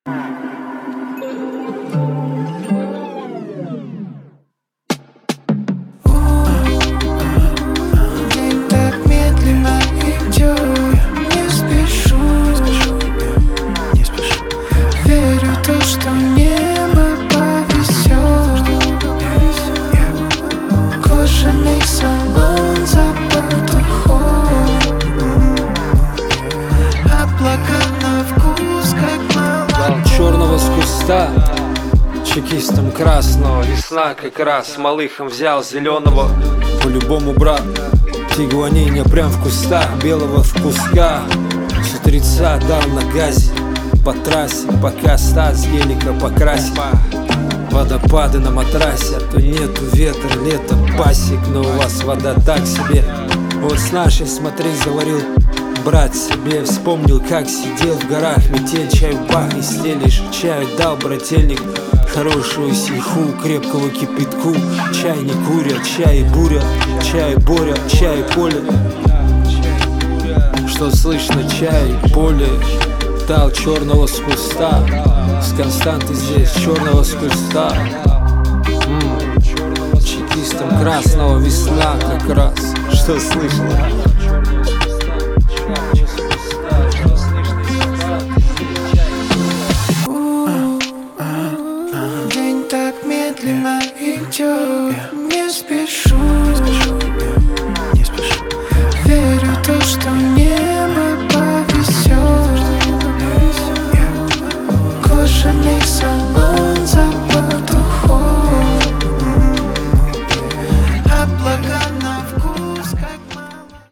Черного с куста, чекистом красного. Весна как раз, малыхом взял зеленого. По-любому, брат, тигуаниння прям в кустах. Белого в кусках, с утреца дал на газе. По трассе, пока Стас гелика покрасит. Водопады на матрасе, а то нету ветра, лето пасек. Но у вас вода так себе. Вот с нашей, смотри, заварил брат себе. Вспомнил, как сидел в горах, метель, чай в бах и стелишь. Чай дал брательник, хорошую сиху, крепкого кипятку. Чай не курят, чай буря, чай боря, чай поле. Что слышно, чай поле. Дал черного с куста, с Константы здесь, черного с куста. Чекистом красного, весна как раз. Что слышно?